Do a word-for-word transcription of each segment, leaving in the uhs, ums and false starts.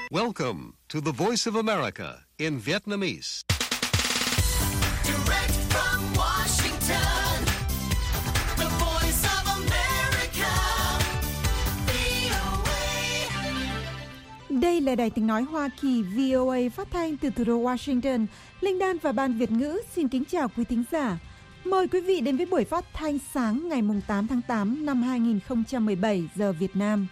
Welcome to the Voice of America in Vietnamese. Direct from Washington, the Voice of America, vê o a. Đây là Đài Tiếng Nói Hoa Kỳ vê o a phát thanh từ thủ đô Washington. Linh Đan và Ban Việt ngữ xin kính chào quý thính giả. Mời quý vị đến với buổi phát thanh sáng ngày tám tháng tám năm hai nghìn không trăm mười bảy giờ Việt Nam.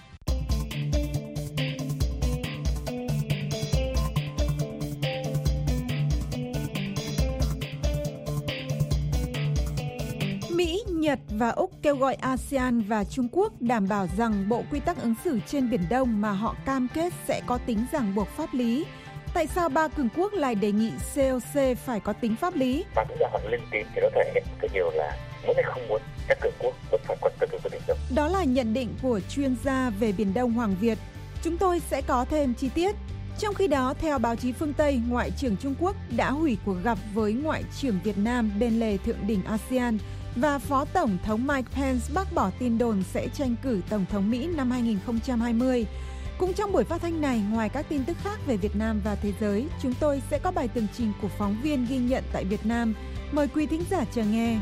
Mỹ, Nhật và Úc kêu gọi a sê an và Trung Quốc đảm bảo rằng bộ quy tắc ứng xử trên Biển Đông mà họ cam kết sẽ có tính ràng buộc pháp lý. Tại sao ba cường quốc lại đề nghị xê o xê phải có tính pháp lý? Và cũng là họ lên tiếng thì nó thể hiện cái điều là muốn hay không muốn các cường quốc vẫn phải quan tâm đến Biển Đông. Đó là nhận định của chuyên gia về Biển Đông Hoàng Việt. Chúng tôi sẽ có thêm chi tiết. Trong khi đó, theo báo chí phương Tây, Ngoại trưởng Trung Quốc đã hủy cuộc gặp với Ngoại trưởng Việt Nam bên lề thượng đỉnh a sê an và Phó Tổng thống Mike Pence bác bỏ tin đồn sẽ tranh cử Tổng thống Mỹ năm hai nghìn không trăm hai mươi. Cũng trong buổi phát thanh này, ngoài các tin tức khác về Việt Nam và thế giới, chúng tôi sẽ có bài tường trình của phóng viên ghi nhận tại Việt Nam. Mời quý thính giả chờ nghe.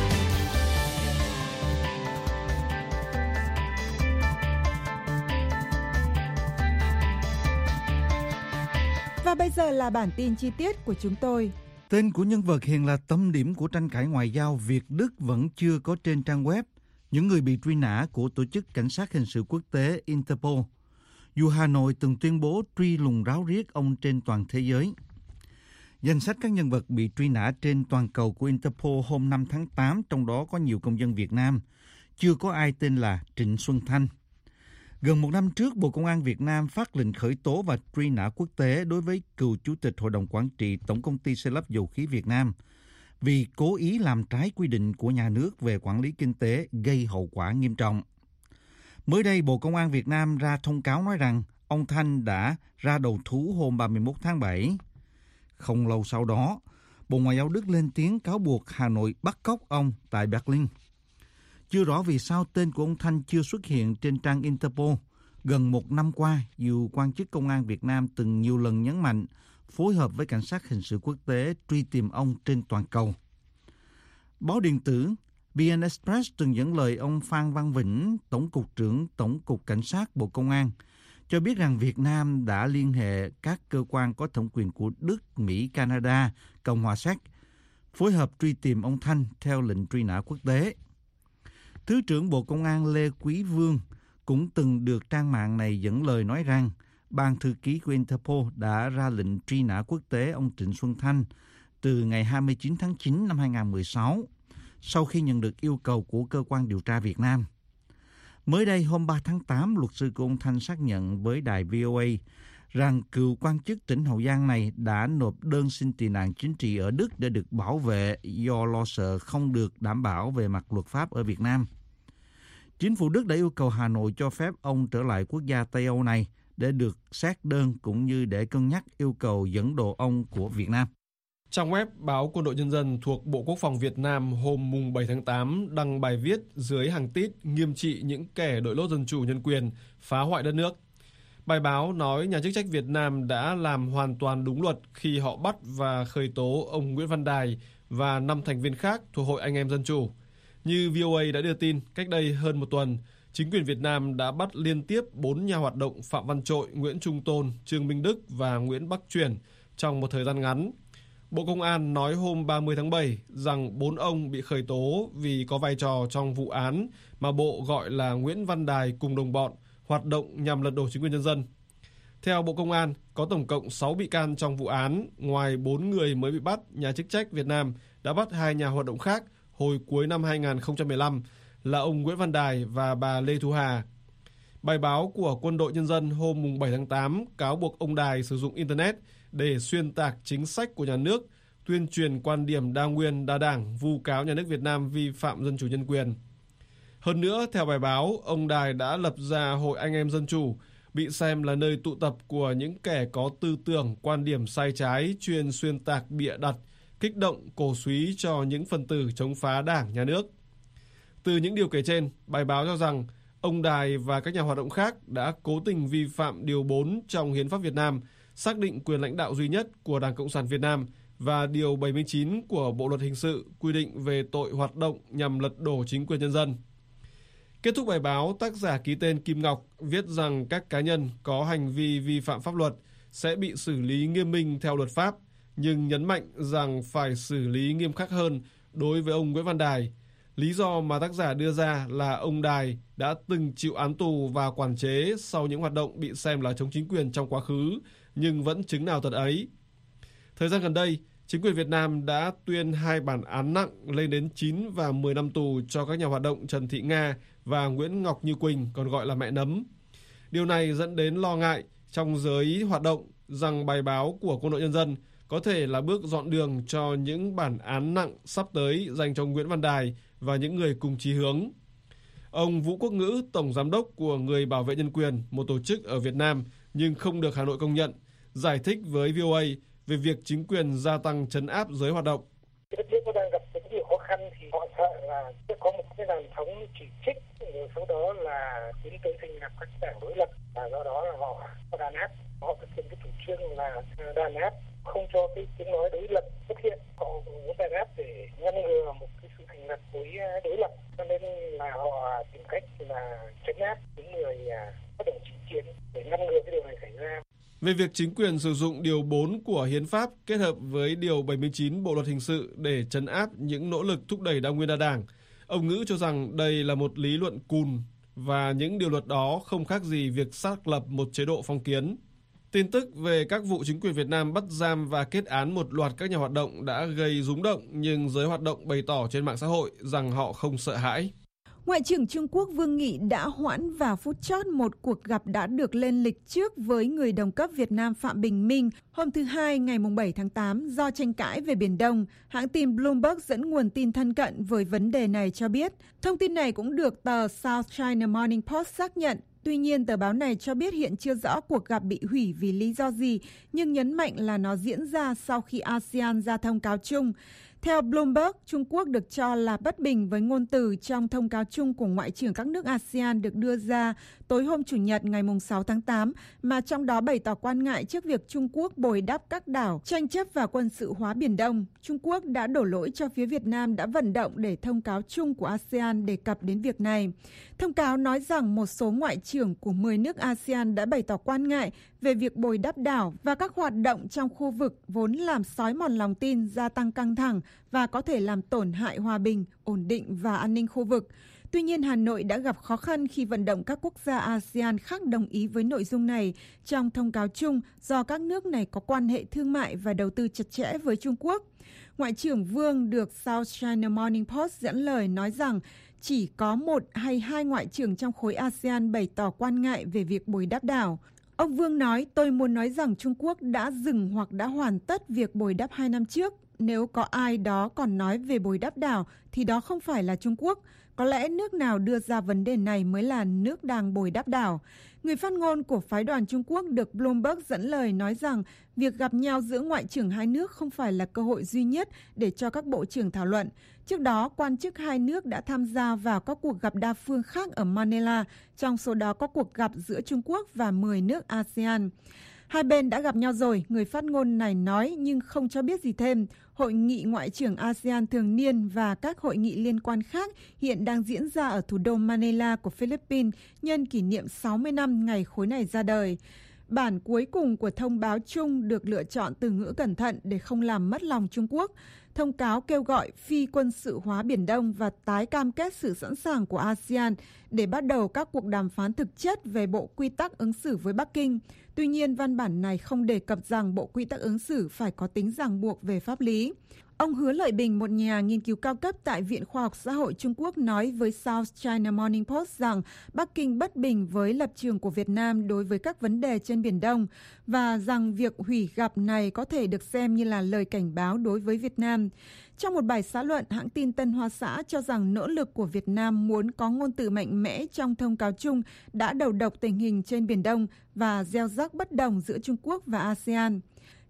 Và bây giờ là bản tin chi tiết của chúng tôi. Tên của nhân vật hiện là tâm điểm của tranh cãi ngoại giao Việt-Đức vẫn chưa có trên trang web những người bị truy nã của Tổ chức Cảnh sát Hình sự Quốc tế Interpol, dù Hà Nội từng tuyên bố truy lùng ráo riết ông trên toàn thế giới. Danh sách các nhân vật bị truy nã trên toàn cầu của Interpol hôm năm tháng tám, trong đó có nhiều công dân Việt Nam, chưa có ai tên là Trịnh Xuân Thanh. Gần một năm trước, Bộ Công an Việt Nam phát lệnh khởi tố và truy nã quốc tế đối với cựu Chủ tịch Hội đồng Quản trị Tổng công ty Xây lắp Dầu khí Việt Nam vì cố ý làm trái quy định của nhà nước về quản lý kinh tế gây hậu quả nghiêm trọng. Mới đây, Bộ Công an Việt Nam ra thông cáo nói rằng ông Thanh đã ra đầu thú hôm ba mươi mốt tháng bảy. Không lâu sau đó, Bộ Ngoại giao Đức lên tiếng cáo buộc Hà Nội bắt cóc ông tại Berlin. Chưa rõ vì sao tên của ông Thanh chưa xuất hiện trên trang Interpol. Gần một năm qua, dù quan chức công an Việt Nam từng nhiều lần nhấn mạnh phối hợp với cảnh sát hình sự quốc tế truy tìm ông trên toàn cầu. Báo điện tử vê en Express từng dẫn lời ông Phan Văn Vĩnh, Tổng cục trưởng Tổng cục Cảnh sát Bộ Công an, cho biết rằng Việt Nam đã liên hệ các cơ quan có thẩm quyền của Đức, Mỹ, Canada, Cộng hòa Séc, phối hợp truy tìm ông Thanh theo lệnh truy nã quốc tế. Thứ trưởng Bộ Công an Lê Quý Vương cũng từng được trang mạng này dẫn lời nói rằng Ban thư ký của Interpol đã ra lệnh truy nã quốc tế ông Trịnh Xuân Thanh từ ngày hai mươi chín tháng chín năm hai nghìn không trăm mười sáu, sau khi nhận được yêu cầu của cơ quan điều tra Việt Nam. Mới đây, hôm ba tháng tám, luật sư của ông Thanh xác nhận với đài vê o a rằng cựu quan chức tỉnh Hậu Giang này đã nộp đơn xin tị nạn chính trị ở Đức để được bảo vệ do lo sợ không được đảm bảo về mặt luật pháp ở Việt Nam. Chính phủ Đức đã yêu cầu Hà Nội cho phép ông trở lại quốc gia Tây Âu này để được xét đơn cũng như để cân nhắc yêu cầu dẫn độ ông của Việt Nam. Trang web báo Quân đội Nhân dân thuộc Bộ Quốc phòng Việt Nam hôm bảy tháng tám đăng bài viết dưới hàng tít nghiêm trị những kẻ đội lốt dân chủ nhân quyền, phá hoại đất nước. Bài báo nói nhà chức trách Việt Nam đã làm hoàn toàn đúng luật khi họ bắt và khởi tố ông Nguyễn Văn Đài và năm thành viên khác thuộc Hội Anh em Dân Chủ. Như vê o a đã đưa tin, cách đây hơn một tuần, chính quyền Việt Nam đã bắt liên tiếp bốn nhà hoạt động Phạm Văn Trội, Nguyễn Trung Tôn, Trương Minh Đức và Nguyễn Bắc Truyền trong một thời gian ngắn. Bộ Công an nói hôm ba mươi tháng bảy rằng bốn ông bị khởi tố vì có vai trò trong vụ án mà Bộ gọi là Nguyễn Văn Đài cùng đồng bọn, hoạt động nhằm lật đổ chính quyền nhân dân. Theo Bộ Công an, có tổng cộng sáu bị can trong vụ án, ngoài bốn người mới bị bắt, nhà chức trách Việt Nam đã bắt hai nhà hoạt động khác hồi cuối năm hai nghìn không trăm mười lăm là ông Nguyễn Văn Đài và bà Lê Thu Hà. Bài báo của Quân đội Nhân dân hôm bảy tháng tám cáo buộc ông Đài sử dụng Internet để xuyên tạc chính sách của nhà nước, tuyên truyền quan điểm đa nguyên đa đảng, vu cáo nhà nước Việt Nam vi phạm dân chủ nhân quyền. Hơn nữa, theo bài báo, ông Đài đã lập ra Hội Anh em Dân Chủ, bị xem là nơi tụ tập của những kẻ có tư tưởng, quan điểm sai trái, chuyên xuyên tạc bịa đặt, kích động, cổ súy cho những phần tử chống phá đảng, nhà nước. Từ những điều kể trên, bài báo cho rằng ông Đài và các nhà hoạt động khác đã cố tình vi phạm Điều bốn trong Hiến pháp Việt Nam, xác định quyền lãnh đạo duy nhất của Đảng Cộng sản Việt Nam, và Điều bảy mươi chín của Bộ Luật Hình sự quy định về tội hoạt động nhằm lật đổ chính quyền nhân dân. Kết thúc bài báo, tác giả ký tên Kim Ngọc viết rằng các cá nhân có hành vi vi phạm pháp luật sẽ bị xử lý nghiêm minh theo luật pháp, nhưng nhấn mạnh rằng phải xử lý nghiêm khắc hơn đối với ông Nguyễn Văn Đài. Lý do mà tác giả đưa ra là ông Đài đã từng chịu án tù và quản chế sau những hoạt động bị xem là chống chính quyền trong quá khứ, nhưng vẫn chứng nào tật ấy. Thời gian gần đây, chính quyền Việt Nam đã tuyên hai bản án nặng lên đến chín và mười năm tù cho các nhà hoạt động Trần Thị Nga và Nguyễn Ngọc Như Quỳnh, còn gọi là mẹ nấm. Điều này dẫn đến lo ngại trong giới hoạt động rằng bài báo của Quân đội Nhân dân có thể là bước dọn đường cho những bản án nặng sắp tới dành cho Nguyễn Văn Đài và những người cùng chí hướng. Ông Vũ Quốc Ngữ, Tổng Giám đốc của Người Bảo vệ Nhân quyền, một tổ chức ở Việt Nam nhưng không được Hà Nội công nhận, giải thích với vê o a về việc chính quyền gia tăng trấn áp giới hoạt động. Đất nước nó đang gặp rất nhiều khó khăn thì họ sợ là sẽ có một cái làn sóng chỉ trích, rồi sau đó là tiến tới thành lập các đảng đối lập, và do đó là họ có đàn áp, họ thực hiện cái chủ trương là đàn áp, không cho cái tiếng nói đối lập xuất hiện. Họ muốn đàn áp để ngăn ngừa một cái sự thành lập với đối lập, cho nên là họ tìm cách là trấn áp những người bất đồng chính kiến để ngăn ngừa cái điều này xảy ra. Về việc chính quyền sử dụng Điều bốn của Hiến pháp kết hợp với Điều bảy mươi chín Bộ Luật Hình sự để trấn áp những nỗ lực thúc đẩy đa nguyên đa đảng, ông Ngữ cho rằng đây là một lý luận cùn và những điều luật đó không khác gì việc xác lập một chế độ phong kiến. Tin tức về các vụ chính quyền Việt Nam bắt giam và kết án một loạt các nhà hoạt động đã gây rúng động, nhưng giới hoạt động bày tỏ trên mạng xã hội rằng họ không sợ hãi. Ngoại trưởng Trung Quốc Vương Nghị đã hoãn vào phút chót một cuộc gặp đã được lên lịch trước với người đồng cấp Việt Nam Phạm Bình Minh hôm thứ Hai ngày bảy tháng tám do tranh cãi về Biển Đông. Hãng tin Bloomberg dẫn nguồn tin thân cận với vấn đề này cho biết. Thông tin này cũng được tờ South China Morning Post xác nhận. Tuy nhiên, tờ báo này cho biết hiện chưa rõ cuộc gặp bị hủy vì lý do gì, nhưng nhấn mạnh là nó diễn ra sau khi a sê an ra thông cáo chung. Theo Bloomberg, Trung Quốc được cho là bất bình với ngôn từ trong thông cáo chung của Ngoại trưởng các nước a sê an được đưa ra tối hôm Chủ nhật ngày sáu tháng tám, mà trong đó bày tỏ quan ngại trước việc Trung Quốc bồi đắp các đảo, tranh chấp và quân sự hóa Biển Đông. Trung Quốc đã đổ lỗi cho phía Việt Nam đã vận động để thông cáo chung của a sê an đề cập đến việc này. Thông cáo nói rằng một số ngoại trưởng của mười nước a sê an đã bày tỏ quan ngại về việc bồi đắp đảo và các hoạt động trong khu vực vốn làm xói mòn lòng tin, gia tăng căng thẳng và có thể làm tổn hại hòa bình, ổn định và an ninh khu vực. Tuy nhiên, Hà Nội đã gặp khó khăn khi vận động các quốc gia a sê an khác đồng ý với nội dung này trong thông cáo chung do các nước này có quan hệ thương mại và đầu tư chặt chẽ với Trung Quốc. Ngoại trưởng Vương được South China Morning Post dẫn lời nói rằng chỉ có một hay hai ngoại trưởng trong khối a sê an bày tỏ quan ngại về việc bồi đắp đảo. Ông Vương nói, tôi muốn nói rằng Trung Quốc đã dừng hoặc đã hoàn tất việc bồi đắp hai năm trước. Nếu có ai đó còn nói về bồi đắp đảo thì đó không phải là Trung Quốc. Có lẽ nước nào đưa ra vấn đề này mới là nước đang bồi đắp đảo. Người phát ngôn của phái đoàn Trung Quốc được Bloomberg dẫn lời nói rằng việc gặp nhau giữa ngoại trưởng hai nước không phải là cơ hội duy nhất để cho các bộ trưởng thảo luận. Trước đó, quan chức hai nước đã tham gia vào các cuộc gặp đa phương khác ở Manila, trong số đó có cuộc gặp giữa Trung Quốc và mười nước a sê an. Hai bên đã gặp nhau rồi, người phát ngôn này nói nhưng không cho biết gì thêm. Hội nghị ngoại trưởng a sê an thường niên và các hội nghị liên quan khác hiện đang diễn ra ở thủ đô Manila của Philippines nhân kỷ niệm sáu mươi năm ngày khối này ra đời. Bản cuối cùng của thông báo chung được lựa chọn từ ngữ cẩn thận để không làm mất lòng Trung Quốc. Thông cáo kêu gọi phi quân sự hóa Biển Đông và tái cam kết sự sẵn sàng của a sê an để bắt đầu các cuộc đàm phán thực chất về bộ quy tắc ứng xử với Bắc Kinh. Tuy nhiên, văn bản này không đề cập rằng bộ quy tắc ứng xử phải có tính ràng buộc về pháp lý. Ông Hứa Lợi Bình, một nhà nghiên cứu cao cấp tại Viện Khoa học Xã hội Trung Quốc, nói với South China Morning Post rằng Bắc Kinh bất bình với lập trường của Việt Nam đối với các vấn đề trên Biển Đông và rằng việc hủy gặp này có thể được xem như là lời cảnh báo đối với Việt Nam. Trong một bài xã luận, hãng tin Tân Hoa Xã cho rằng nỗ lực của Việt Nam muốn có ngôn từ mạnh mẽ trong thông cáo chung đã đầu độc tình hình trên Biển Đông và gieo rắc bất đồng giữa Trung Quốc và a sê an.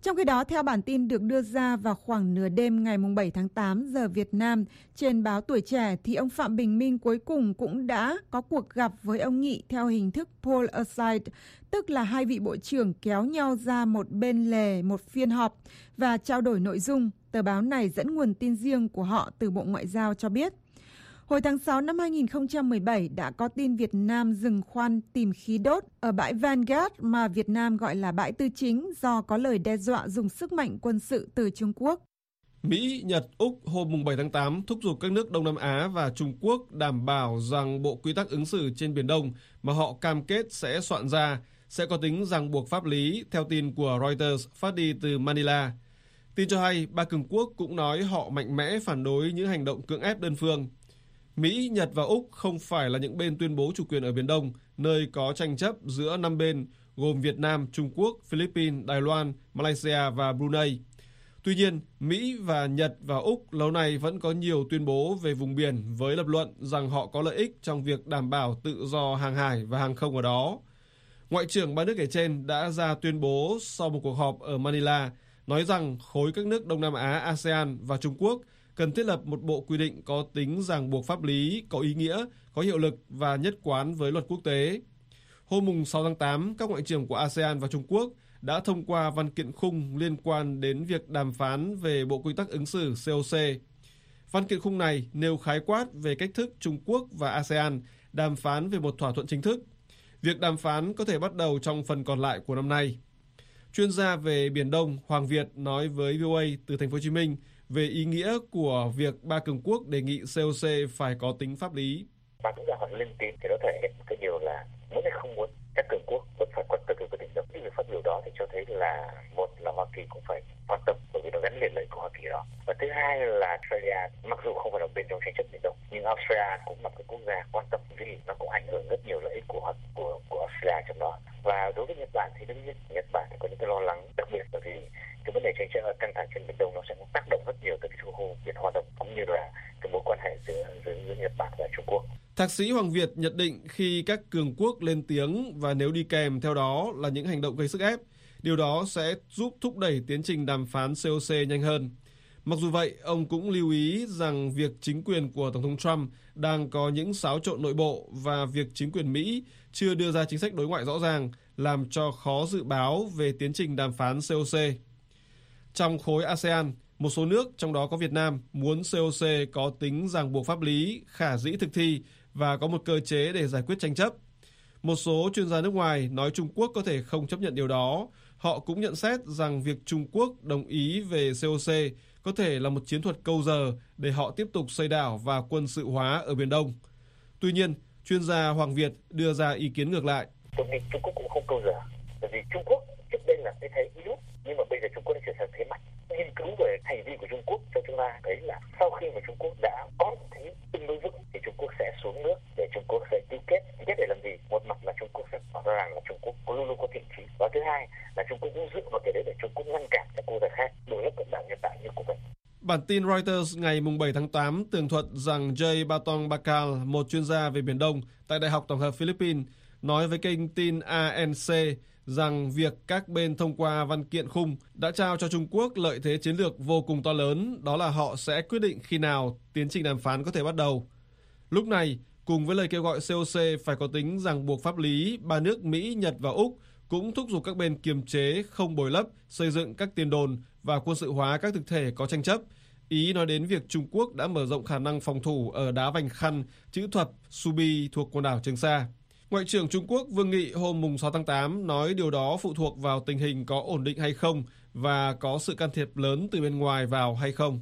Trong khi đó, theo bản tin được đưa ra vào khoảng nửa đêm ngày bảy tháng tám giờ Việt Nam trên báo Tuổi Trẻ, thì ông Phạm Bình Minh cuối cùng cũng đã có cuộc gặp với ông Nghị theo hình thức poll aside, tức là hai vị bộ trưởng kéo nhau ra một bên lề một phiên họp và trao đổi nội dung. Tờ báo này dẫn nguồn tin riêng của họ từ Bộ Ngoại giao cho biết. Hồi tháng sáu năm hai nghìn không trăm mười bảy đã có tin Việt Nam dừng khoan tìm khí đốt ở bãi Vanguard mà Việt Nam gọi là bãi tư chính do có lời đe dọa dùng sức mạnh quân sự từ Trung Quốc. Mỹ, Nhật, Úc hôm bảy tháng tám thúc giục các nước Đông Nam Á và Trung Quốc đảm bảo rằng bộ quy tắc ứng xử trên Biển Đông mà họ cam kết sẽ soạn ra sẽ có tính ràng buộc pháp lý, theo tin của Reuters phát đi từ Manila. Tin cho hay, ba cường quốc cũng nói họ mạnh mẽ phản đối những hành động cưỡng ép đơn phương. Mỹ, Nhật và Úc không phải là những bên tuyên bố chủ quyền ở Biển Đông, nơi có tranh chấp giữa năm bên gồm Việt Nam, Trung Quốc, Philippines, Đài Loan, Malaysia và Brunei. Tuy nhiên, Mỹ và Nhật và Úc lâu nay vẫn có nhiều tuyên bố về vùng biển với lập luận rằng họ có lợi ích trong việc đảm bảo tự do hàng hải và hàng không ở đó. Ngoại trưởng ba nước kể trên đã ra tuyên bố sau một cuộc họp ở Manila, nói rằng khối các nước Đông Nam Á a sê an và Trung Quốc cần thiết lập một bộ quy định có tính ràng buộc pháp lý, có ý nghĩa, có hiệu lực và nhất quán với luật quốc tế. Hôm sáu tháng tám, các ngoại trưởng của a sê an và Trung Quốc đã thông qua văn kiện khung liên quan đến việc đàm phán về bộ quy tắc ứng xử xê o xê. Văn kiện khung này nêu khái quát về cách thức Trung Quốc và a sê an đàm phán về một thỏa thuận chính thức. Việc đàm phán có thể bắt đầu trong phần còn lại của năm nay. Chuyên gia về Biển Đông Hoàng Việt nói với vê o a từ thành phố Hồ Chí Minh về ý nghĩa của việc ba cường quốc đề nghị xê o xê phải có tính pháp lý. Ba quốc gia họ lên tiếng thì nó thể hiện cái điều là muốn hay không muốn các cường quốc vẫn phải quan tâm đến quyết định đó. Cái việc phát biểu đó thì cho thấy là một là Hoa Kỳ cũng phải quan tâm bởi vì nó gắn liền lợi của Hoa Kỳ đó. Và thứ hai là Australia mặc dù không phải là bên trong tranh chấp Biển Đông nhưng Australia cũng là cái quốc gia quan tâm vì nó cũng ảnh hưởng rất nhiều lợi ích của của của Australia trong đó. Và đối với Nhật Bản thì đương nhiên Nhật Bản thì có những cái lo lắng đặc biệt bởi vì cái vấn đề tranh chấp căng thẳng trên Biển Đông nó sẽ tác động rất nhiều tới cái khu vực Biển Hoa Đông cũng như là cái mối quan hệ giữa, giữa giữa Nhật Bản và Trung Quốc. Thạc sĩ Hoàng Việt nhận định khi các cường quốc lên tiếng và nếu đi kèm theo đó là những hành động gây sức ép, điều đó sẽ giúp thúc đẩy tiến trình đàm phán xê o xê nhanh hơn. Mặc dù vậy, ông cũng lưu ý rằng việc chính quyền của Tổng thống Trump đang có những xáo trộn nội bộ và việc chính quyền Mỹ chưa đưa ra chính sách đối ngoại rõ ràng làm cho khó dự báo về tiến trình đàm phán xê o xê. Trong khối a sê an, một số nước, trong đó có Việt Nam, muốn xê o xê có tính ràng buộc pháp lý, khả dĩ thực thi và có một cơ chế để giải quyết tranh chấp. Một số chuyên gia nước ngoài nói Trung Quốc có thể không chấp nhận điều đó. Họ cũng nhận xét rằng việc Trung Quốc đồng ý về xê o xê có thể là một chiến thuật câu giờ để họ tiếp tục xây đảo và quân sự hóa ở Biển Đông. Tuy nhiên, chuyên gia Hoàng Việt đưa ra ý kiến ngược lại. Tôi nghĩ Trung Quốc cũng không câu giờ, bởi vì Trung Quốc trước đây là cái thế yếu, nhưng mà bây giờ Trung Quốc đã trở thành thế mạnh. Nghiên cứu về hành vi của Trung Quốc cho chúng ta thấy là sau khi mà Trung Quốc đã có thế tương đối vững thì Trung Quốc sẽ xuống nước để Trung Quốc sẽ ký kết. Ký kết để làm gì? Một mặt là Trung Quốc sẽ tỏ ra rằng là Trung Quốc luôn luôn có thiện chí, và thứ hai là Trung Quốc cũng dựa vào cái đấy để Trung Quốc ngăn cản các quốc gia khác đối với các đảo Nhật Bản như của mình. Bản tin Reuters ngày bảy tháng tám tường thuật rằng Jay Batong Bakal, một chuyên gia về Biển Đông tại Đại học Tổng hợp Philippines, nói với kênh tin a en xê rằng việc các bên thông qua văn kiện khung đã trao cho Trung Quốc lợi thế chiến lược vô cùng to lớn, đó là họ sẽ quyết định khi nào tiến trình đàm phán có thể bắt đầu. Lúc này, cùng với lời kêu gọi xê o xê phải có tính ràng buộc pháp lý, ba nước Mỹ, Nhật và Úc cũng thúc giục các bên kiềm chế, không bồi lấp, xây dựng các tiền đồn và quân sự hóa các thực thể có tranh chấp. Ý nói đến việc Trung Quốc đã mở rộng khả năng phòng thủ ở đá Vành Khăn, chữ thập Subi thuộc quần đảo Trường Sa. Ngoại trưởng Trung Quốc Vương Nghị hôm sáu tháng tám nói điều đó phụ thuộc vào tình hình có ổn định hay không và có sự can thiệp lớn từ bên ngoài vào hay không.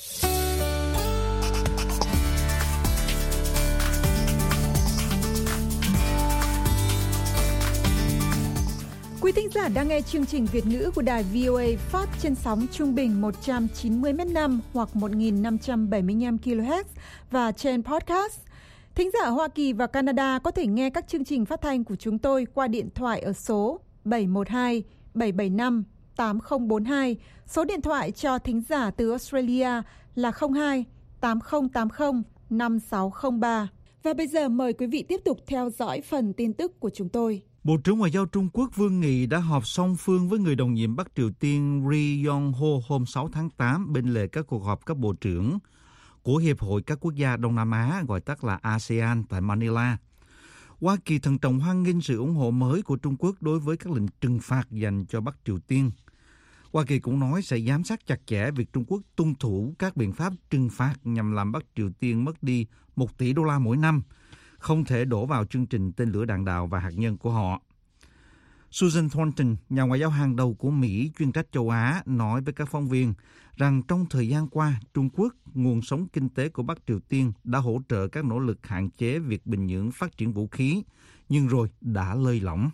Quý thính giả đang nghe chương trình Việt ngữ của đài vê o a phát trên sóng trung bình một trăm chín mươi mét năm hoặc một nghìn năm trăm bảy mươi lăm ki lô héc và trên podcast. Thính giả ở Hoa Kỳ và Canada có thể nghe các chương trình phát thanh của chúng tôi qua điện thoại ở số bảy một hai bảy bảy năm tám không bốn hai. Số điện thoại cho thính giả từ Australia là không hai tám không tám không năm sáu không ba. Và bây giờ mời quý vị tiếp tục theo dõi phần tin tức của chúng tôi. Bộ trưởng Ngoại giao Trung Quốc Vương Nghị đã họp song phương với người đồng nhiệm Bắc Triều Tiên Ri Yong Ho hôm sáu tháng tám bên lề các cuộc họp cấp bộ trưởng của Hiệp hội các quốc gia Đông Nam Á, gọi tắt là a sê an tại Manila. Hoa Kỳ thận trọng hoan nghênh sự ủng hộ mới của Trung Quốc đối với các lệnh trừng phạt dành cho Bắc Triều Tiên. Hoa Kỳ cũng nói sẽ giám sát chặt chẽ việc Trung Quốc tuân thủ các biện pháp trừng phạt nhằm làm Bắc Triều Tiên mất đi một tỷ đô la mỗi năm, không thể đổ vào chương trình tên lửa đạn đạo và hạt nhân của họ. Susan Thornton, nhà ngoại giao hàng đầu của Mỹ chuyên trách châu Á, nói với các phóng viên rằng trong thời gian qua, Trung Quốc, nguồn sống kinh tế của Bắc Triều Tiên, đã hỗ trợ các nỗ lực hạn chế việc Bình Nhưỡng phát triển vũ khí, nhưng rồi đã lơi lỏng.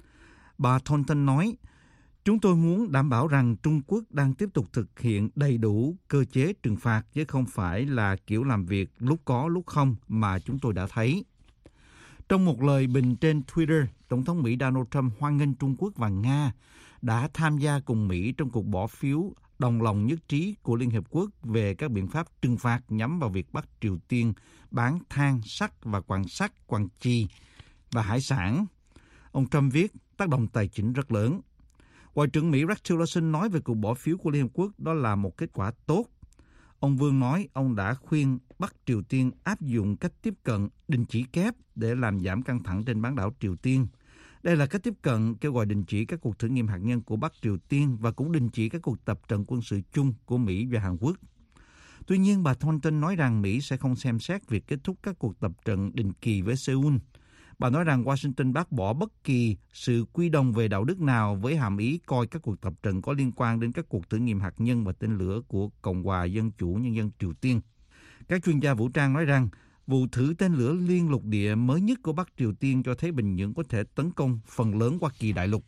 Bà Thornton nói, chúng tôi muốn đảm bảo rằng Trung Quốc đang tiếp tục thực hiện đầy đủ cơ chế trừng phạt, chứ không phải là kiểu làm việc lúc có lúc không mà chúng tôi đã thấy. Trong một lời bình trên Twitter, Tổng thống Mỹ Donald Trump hoan nghênh Trung Quốc và Nga đã tham gia cùng Mỹ trong cuộc bỏ phiếu đồng lòng nhất trí của Liên Hiệp Quốc về các biện pháp trừng phạt nhắm vào việc Bắc Triều Tiên bán than, sắt và quặng sắt, quặng chì và hải sản. Ông Trump viết, tác động tài chính rất lớn. Ngoại trưởng Mỹ Rex Tillerson nói về cuộc bỏ phiếu của Liên Hợp Quốc đó là một kết quả tốt. Ông Vương nói ông đã khuyên Bắc Triều Tiên áp dụng cách tiếp cận đình chỉ kép để làm giảm căng thẳng trên bán đảo Triều Tiên. Đây là cách tiếp cận kêu gọi đình chỉ các cuộc thử nghiệm hạt nhân của Bắc Triều Tiên và cũng đình chỉ các cuộc tập trận quân sự chung của Mỹ và Hàn Quốc. Tuy nhiên, bà Thornton nói rằng Mỹ sẽ không xem xét việc kết thúc các cuộc tập trận định kỳ với Seoul. Bà nói rằng Washington bác bỏ bất kỳ sự quy đồng về đạo đức nào với hàm ý coi các cuộc tập trận có liên quan đến các cuộc thử nghiệm hạt nhân và tên lửa của Cộng hòa Dân chủ Nhân dân Triều Tiên. Các chuyên gia vũ trang nói rằng vụ thử tên lửa liên lục địa mới nhất của Bắc Triều Tiên cho thấy Bình Nhưỡng có thể tấn công phần lớn Hoa Kỳ đại lục.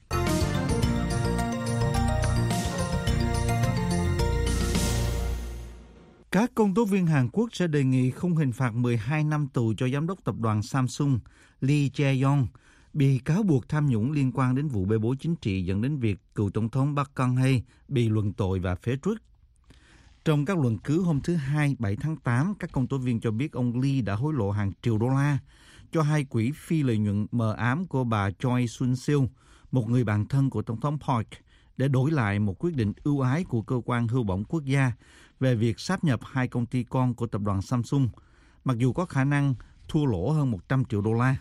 Các công tố viên Hàn Quốc sẽ đề nghị khung hình phạt mười hai năm tù cho giám đốc tập đoàn Samsung Lee Jae-yong bị cáo buộc tham nhũng liên quan đến vụ bê bối chính trị dẫn đến việc cựu tổng thống Park Geun-hye bị luận tội và phế truất. Trong các luận cứ hôm thứ Hai, bảy tháng tám, các công tố viên cho biết ông Lee đã hối lộ hàng triệu đô la cho hai quỹ phi lợi nhuận mờ ám của bà Choi Soon-sil, một người bạn thân của tổng thống Park, để đổi lại một quyết định ưu ái của cơ quan hưu bổng quốc gia về việc sáp nhập hai công ty con của tập đoàn Samsung, mặc dù có khả năng thua lỗ hơn một trăm triệu đô la.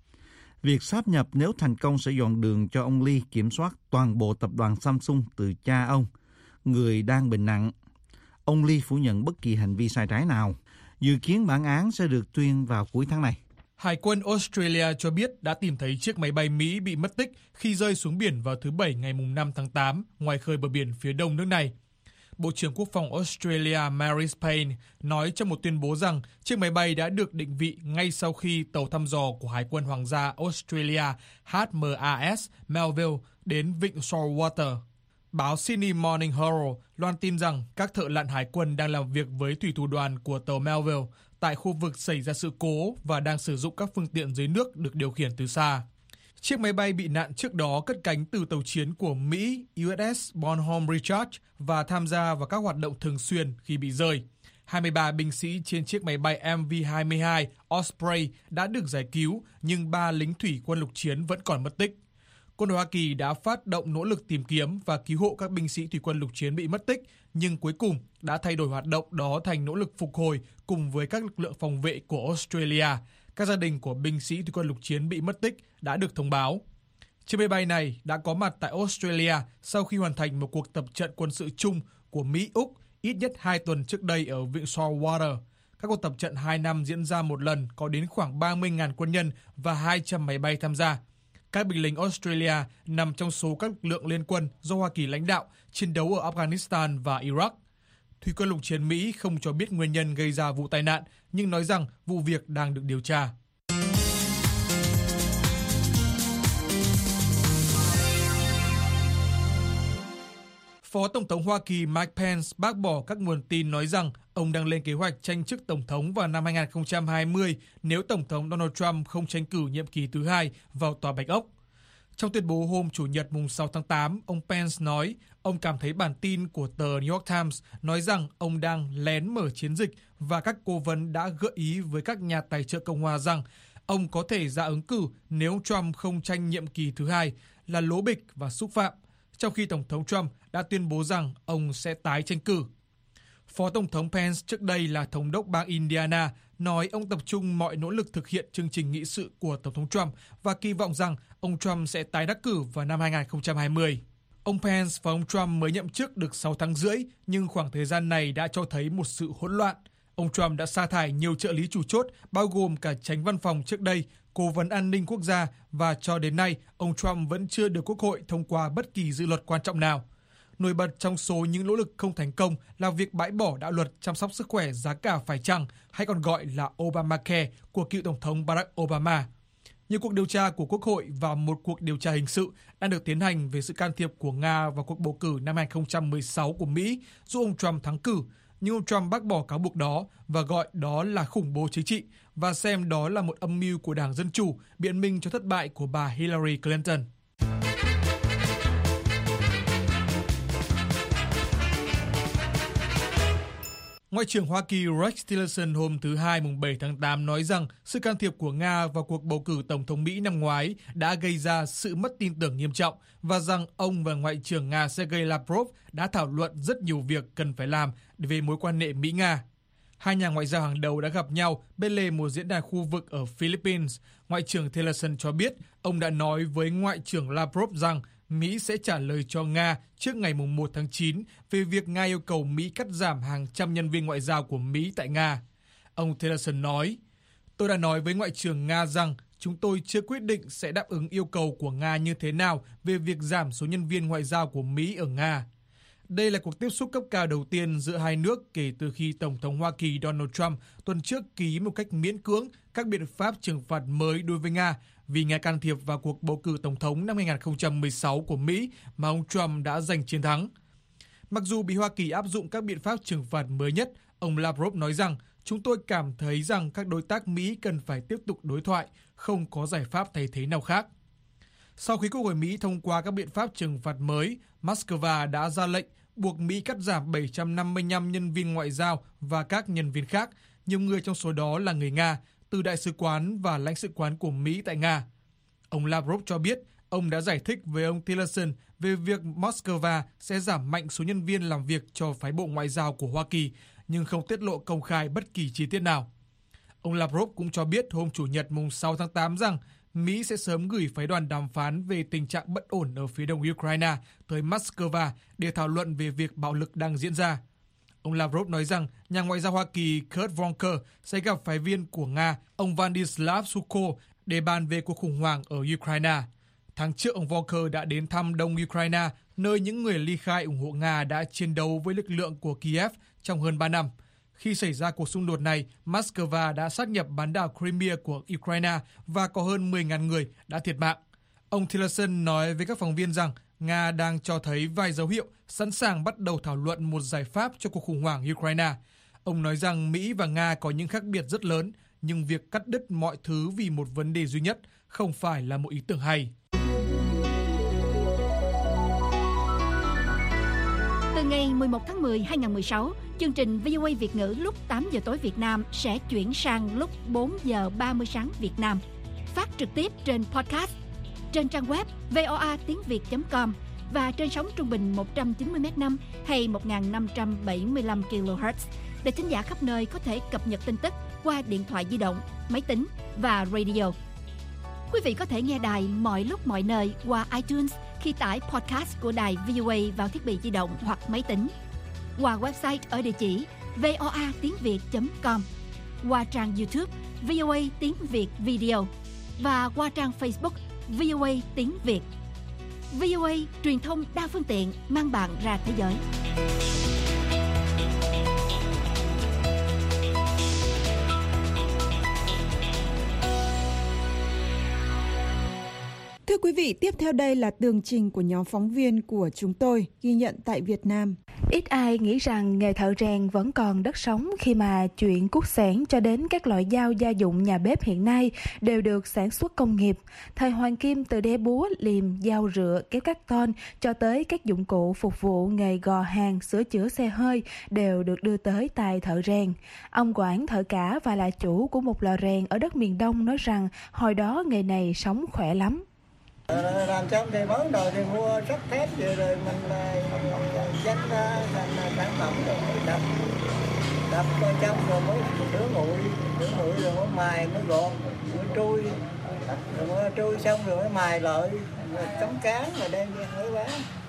Việc sáp nhập nếu thành công sẽ dọn đường cho ông Lee kiểm soát toàn bộ tập đoàn Samsung từ cha ông, người đang bệnh nặng. Ông Lee phủ nhận bất kỳ hành vi sai trái nào. Dự kiến bản án sẽ được tuyên vào cuối tháng này. Hải quân Australia cho biết đã tìm thấy chiếc máy bay Mỹ bị mất tích khi rơi xuống biển vào thứ Bảy ngày năm tháng tám ngoài khơi bờ biển phía đông nước này. Bộ trưởng Quốc phòng Australia Marise Payne nói trong một tuyên bố rằng chiếc máy bay đã được định vị ngay sau khi tàu thăm dò của Hải quân Hoàng gia Australia H M A S Melville đến vịnh Shoalwater. Báo Sydney Morning Herald loan tin rằng các thợ lặn hải quân đang làm việc với thủy thủ đoàn của tàu Melville tại khu vực xảy ra sự cố và đang sử dụng các phương tiện dưới nước được điều khiển từ xa. Chiếc máy bay bị nạn trước đó cất cánh từ tàu chiến của Mỹ U S S Bonhomme Richard và tham gia vào các hoạt động thường xuyên khi bị rơi. hai mươi ba binh sĩ trên chiếc máy bay M V hai mươi hai Osprey đã được giải cứu, nhưng ba lính thủy quân lục chiến vẫn còn mất tích. Quân đội Hoa Kỳ đã phát động nỗ lực tìm kiếm và cứu hộ các binh sĩ thủy quân lục chiến bị mất tích, nhưng cuối cùng đã thay đổi hoạt động đó thành nỗ lực phục hồi cùng với các lực lượng phòng vệ của Australia. Các gia đình của binh sĩ thủy quân lục chiến bị mất tích đã được thông báo. Chiếc máy bay này đã có mặt tại Australia sau khi hoàn thành một cuộc tập trận quân sự chung của Mỹ-Úc ít nhất hai tuần trước đây ở vịnh Shoalwater. Các cuộc tập trận hai năm diễn ra một lần, có đến khoảng ba mươi nghìn quân nhân và hai trăm máy bay tham gia. Các binh lính Australia nằm trong số các lực lượng liên quân do Hoa Kỳ lãnh đạo chiến đấu ở Afghanistan và Iraq. Thủy quân lục chiến Mỹ không cho biết nguyên nhân gây ra vụ tai nạn, nhưng nói rằng vụ việc đang được điều tra. Phó Tổng thống Hoa Kỳ Mike Pence bác bỏ các nguồn tin nói rằng ông đang lên kế hoạch tranh chức Tổng thống vào năm hai không hai không nếu Tổng thống Donald Trump không tranh cử nhiệm kỳ thứ hai vào Tòa Bạch Ốc. Trong tuyên bố hôm Chủ nhật mùng sáu tháng tám, ông Pence nói ông cảm thấy bản tin của tờ New York Times nói rằng ông đang lén mở chiến dịch và các cố vấn đã gợi ý với các nhà tài trợ Cộng hòa rằng ông có thể ra ứng cử nếu ông Trump không tranh nhiệm kỳ thứ hai là lố bịch và xúc phạm, trong khi Tổng thống Trump đã tuyên bố rằng ông sẽ tái tranh cử. Phó Tổng thống Pence trước đây là Thống đốc bang Indiana nói ông tập trung mọi nỗ lực thực hiện chương trình nghị sự của Tổng thống Trump và kỳ vọng rằng ông Trump sẽ tái đắc cử vào năm hai không hai không. Ông Pence và ông Trump mới nhậm chức được sáu tháng rưỡi, nhưng khoảng thời gian này đã cho thấy một sự hỗn loạn. Ông Trump đã sa thải nhiều trợ lý chủ chốt, bao gồm cả chánh văn phòng trước đây, cố vấn an ninh quốc gia, và cho đến nay, ông Trump vẫn chưa được Quốc hội thông qua bất kỳ dự luật quan trọng nào. Nổi bật trong số những nỗ lực không thành công là việc bãi bỏ đạo luật chăm sóc sức khỏe giá cả phải chăng, hay còn gọi là Obamacare của cựu Tổng thống Barack Obama. Nhiều cuộc điều tra của Quốc hội và một cuộc điều tra hình sự đang được tiến hành về sự can thiệp của Nga vào cuộc bầu cử năm hai không một sáu của Mỹ giúp ông Trump thắng cử, nhưng ông Trump bác bỏ cáo buộc đó và gọi đó là khủng bố chính trị và xem đó là một âm mưu của Đảng Dân Chủ biện minh cho thất bại của bà Hillary Clinton. Ngoại trưởng Hoa Kỳ Rex Tillerson hôm thứ Hai mùng bảy tháng tám nói rằng sự can thiệp của Nga vào cuộc bầu cử Tổng thống Mỹ năm ngoái đã gây ra sự mất tin tưởng nghiêm trọng và rằng ông và Ngoại trưởng Nga Sergei Lavrov đã thảo luận rất nhiều việc cần phải làm về mối quan hệ Mỹ-Nga. Hai nhà ngoại giao hàng đầu đã gặp nhau bên lề một diễn đàn khu vực ở Philippines. Ngoại trưởng Tillerson cho biết ông đã nói với Ngoại trưởng Lavrov rằng Mỹ sẽ trả lời cho Nga trước ngày mùng một tháng chín về việc Nga yêu cầu Mỹ cắt giảm hàng trăm nhân viên ngoại giao của Mỹ tại Nga. Ông Tillerson nói, tôi đã nói với Ngoại trưởng Nga rằng chúng tôi chưa quyết định sẽ đáp ứng yêu cầu của Nga như thế nào về việc giảm số nhân viên ngoại giao của Mỹ ở Nga. Đây là cuộc tiếp xúc cấp cao đầu tiên giữa hai nước kể từ khi Tổng thống Hoa Kỳ Donald Trump tuần trước ký một cách miễn cưỡng các biện pháp trừng phạt mới đối với Nga vì Nga can thiệp vào cuộc bầu cử Tổng thống năm hai không một sáu của Mỹ mà ông Trump đã giành chiến thắng. Mặc dù bị Hoa Kỳ áp dụng các biện pháp trừng phạt mới nhất, ông Lavrov nói rằng chúng tôi cảm thấy rằng các đối tác Mỹ cần phải tiếp tục đối thoại, không có giải pháp thay thế nào khác. Sau khi Quốc hội Mỹ thông qua các biện pháp trừng phạt mới, Moscow đã ra lệnh buộc Mỹ cắt giảm bảy trăm năm mươi lăm nhân viên ngoại giao và các nhân viên khác, nhiều người trong số đó là người Nga, từ đại sứ quán và lãnh sự quán của Mỹ tại Nga. Ông Lavrov cho biết ông đã giải thích với ông Tillerson về việc Moscow sẽ giảm mạnh số nhân viên làm việc cho phái bộ ngoại giao của Hoa Kỳ, nhưng không tiết lộ công khai bất kỳ chi tiết nào. Ông Lavrov cũng cho biết hôm Chủ nhật mùng sáu tháng tám rằng Mỹ sẽ sớm gửi phái đoàn đàm phán về tình trạng bất ổn ở phía đông Ukraine tới Moscow để thảo luận về việc bạo lực đang diễn ra. Ông Lavrov nói rằng nhà ngoại giao Hoa Kỳ Kurt Volker sẽ gặp phái viên của Nga, ông Vladislav Sukho, để bàn về cuộc khủng hoảng ở Ukraine. Tháng trước, ông Volker đã đến thăm đông Ukraine, nơi những người ly khai ủng hộ Nga đã chiến đấu với lực lượng của Kiev trong hơn ba năm. Khi xảy ra cuộc xung đột này, Moscow đã sáp nhập bán đảo Crimea của Ukraine và có hơn mười nghìn người đã thiệt mạng. Ông Tillerson nói với các phóng viên rằng Nga đang cho thấy vài dấu hiệu sẵn sàng bắt đầu thảo luận một giải pháp cho cuộc khủng hoảng Ukraine. Ông nói rằng Mỹ và Nga có những khác biệt rất lớn, nhưng việc cắt đứt mọi thứ vì một vấn đề duy nhất không phải là một ý tưởng hay. Từ ngày mười một tháng mười hai nghìn không trăm mười sáu, chương trình vê o a Việt ngữ lúc tám giờ tối Việt Nam sẽ chuyển sang lúc bốn giờ ba mươi sáng Việt Nam. Phát trực tiếp trên podcast, trên trang web voa tiếng việt chấm com và trên sóng trung bình một trăm chín mươi mét năm hay một nghìn năm trăm bảy mươi lăm ki lô héc để thính giả khắp nơi có thể cập nhật tin tức qua điện thoại di động, máy tính và radio. Quý vị có thể nghe đài mọi lúc mọi nơi qua iTunes khi tải podcast của đài vê o a vào thiết bị di động hoặc máy tính, qua website ở địa chỉ voa tiếng việt chấm com, qua trang YouTube vê o a tiếng Việt Video và qua trang Facebook vê o a tiếng Việt. vê o a truyền thông đa phương tiện mang bạn ra thế giới. Thưa quý vị, tiếp theo đây là tường trình của nhóm phóng viên của chúng tôi ghi nhận tại Việt Nam. Ít ai nghĩ rằng nghề thợ rèn vẫn còn đất sống khi mà chuyện cuốc xẻng cho đến các loại dao gia dụng nhà bếp hiện nay đều được sản xuất công nghiệp. Thời hoàng kim, từ đe búa, liềm, dao rựa, kéo cắt ton cho tới các dụng cụ phục vụ nghề gò hàn, sửa chữa xe hơi đều được đưa tới tay thợ rèn. Ông Quảng, thợ cả và là chủ của một lò rèn ở đất miền Đông, nói rằng hồi đó nghề này sống khỏe lắm. Làm xong thì món đồ thì mua sắt thép về rồi mình dán ra thành sản phẩm rồi mới đập đập vào trong rồi mới rửa nguội rửa nguội rồi mới mài mới gọt mới trui rồi mới trui xong rồi mới mài lại rồi cắm cán rồi đem ra mới bán.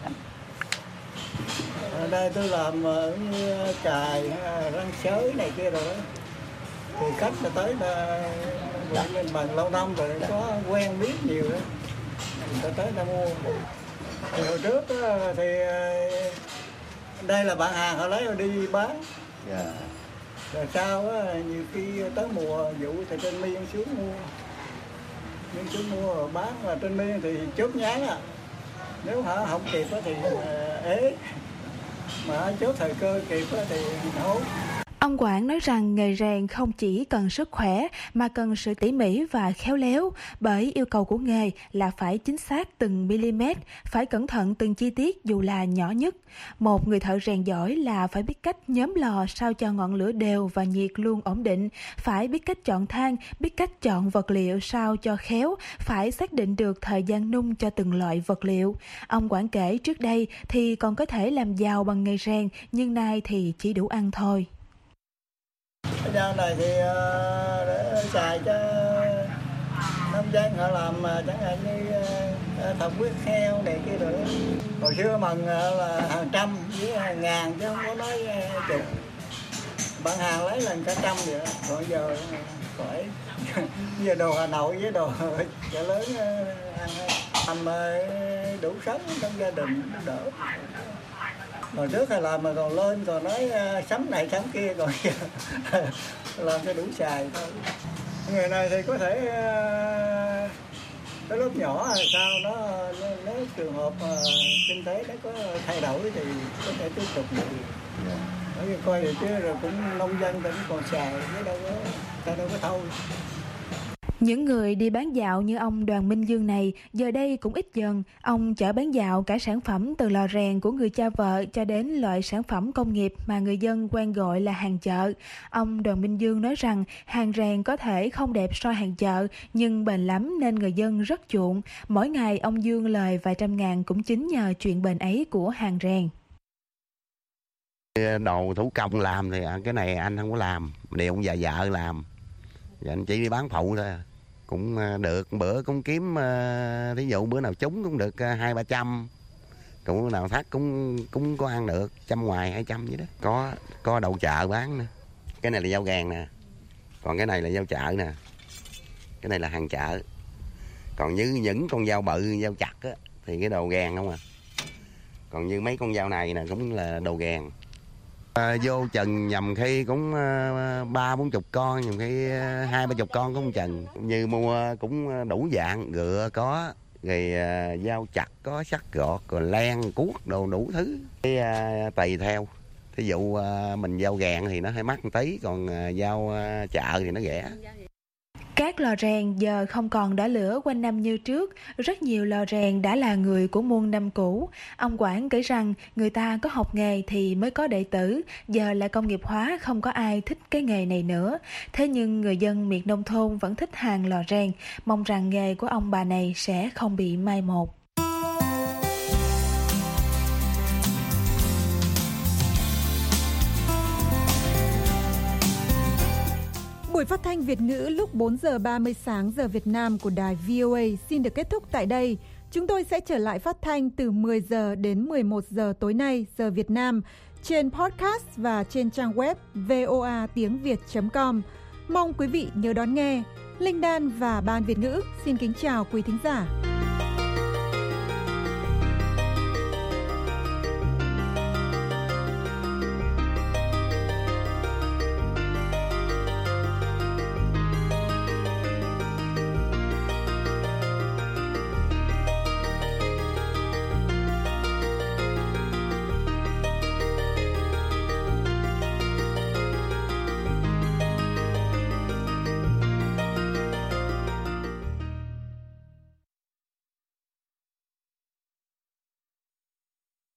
Ở đây tôi làm như cài răng sới này kia rồi đó thì khách là tới là mình bằng lâu năm rồi có quen biết nhiều đó. Người ta tới ta mua. Thì hồi trước đó, thì đây là bạn hàng họ lấy rồi đi bán. Yeah. Rồi sau đó, nhiều khi tới mùa vụ thì trên miên xuống mua. Miên xuống mua rồi bán, mà trên miên thì chốt nhán à. Nếu hả không kịp đó thì ế. Mà chốt thời cơ kịp đó thì hốt. Ông Quảng nói rằng nghề rèn không chỉ cần sức khỏe mà cần sự tỉ mỉ và khéo léo, bởi yêu cầu của nghề là phải chính xác từng mm, phải cẩn thận từng chi tiết dù là nhỏ nhất. Một người thợ rèn giỏi là phải biết cách nhóm lò sao cho ngọn lửa đều và nhiệt luôn ổn định, phải biết cách chọn than, biết cách chọn vật liệu sao cho khéo, phải xác định được thời gian nung cho từng loại vật liệu. Ông Quảng kể trước đây thì còn có thể làm giàu bằng nghề rèn, nhưng nay thì chỉ đủ ăn thôi. Cái dao này thì uh, để xài cho nông dân họ làm chẳng hạn như uh, thọc huyết heo này kia rồi. Hồi xưa bằng uh, là hàng trăm với hàng ngàn chứ không có nói uh, chục. Bạn hàng lấy lần cả trăm vậy đó. Còn giờ phải giờ đồ Hà Nội với đồ chợ lớn uh, ăn làm uh, đủ sống trong gia đình đỡ. Hồi trước hay làm mà còn lên còn nói uh, sắm này sắm kia còn làm cho đủ xài thôi. Người này thì có thể uh, cái lớp nhỏ hay sao nó nếu trường hợp uh, kinh tế nó có thay đổi thì có thể tiếp tục được. Bởi vì coi thì chứ rồi cũng nông dân cũng còn xài chứ đâu có ta đâu có thôi. Những người đi bán dạo như ông Đoàn Minh Dương này giờ đây cũng ít dần. Ông chở bán dạo cả sản phẩm từ lò rèn của người cha vợ cho đến loại sản phẩm công nghiệp mà người dân quen gọi là hàng chợ. Ông Đoàn Minh Dương nói rằng hàng rèn có thể không đẹp so hàng chợ nhưng bền lắm nên người dân rất chuộng. Mỗi ngày ông Dương lời vài trăm ngàn cũng chính nhờ chuyện bền ấy của hàng rèn. Đồ thủ công làm thì cái này anh không có làm, đều ông già vợ làm. Dạ, anh chỉ đi bán phụ thôi, cũng được bữa cũng kiếm, ví dụ bữa nào trúng cũng được hai ba trăm, cũng bữa nào thắt cũng cũng có ăn được trăm ngoài hai trăm vậy đó. Có có đậu chợ bán nữa. Cái này là dao gàn nè, còn cái này là dao chợ nè, cái này là hàng chợ. Còn như những con dao bự, dao chặt á thì cái đồ gàn không à. Còn như mấy con dao này nè cũng là đồ gàn. À, vô chừng nhầm khi cũng ba bốn chục con, nhầm khi hai ba chục con cũng chừng. Như mua cũng đủ dạng, ngựa có, rồi uh, dao chặt có, sắt gọt, rồi len, cuốc, đồ đủ thứ. Cái uh, tùy theo. Thí dụ uh, mình dao gàn thì nó hơi mắc một tí, còn uh, dao uh, chợ thì nó rẻ. Các lò rèn giờ không còn đỏ lửa quanh năm như trước, rất nhiều lò rèn đã là người của muôn năm cũ. Ông Quảng kể rằng người ta có học nghề thì mới có đệ tử, giờ là công nghiệp hóa không có ai thích cái nghề này nữa. Thế nhưng người dân miệt nông thôn vẫn thích hàng lò rèn, mong rằng nghề của ông bà này sẽ không bị mai một. Buổi phát thanh Việt ngữ lúc bốn giờ ba mươi sáng giờ Việt Nam của đài vê o a xin được kết thúc tại đây. Chúng tôi sẽ trở lại phát thanh từ mười giờ đến mười một giờ tối nay giờ Việt Nam trên podcast và trên trang web voa tiếng việt chấm com. Mong quý vị nhớ đón nghe. Linh Đan và Ban Việt ngữ xin kính chào quý thính giả.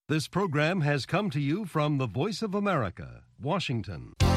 This program has come to you from the Voice of America, Washington.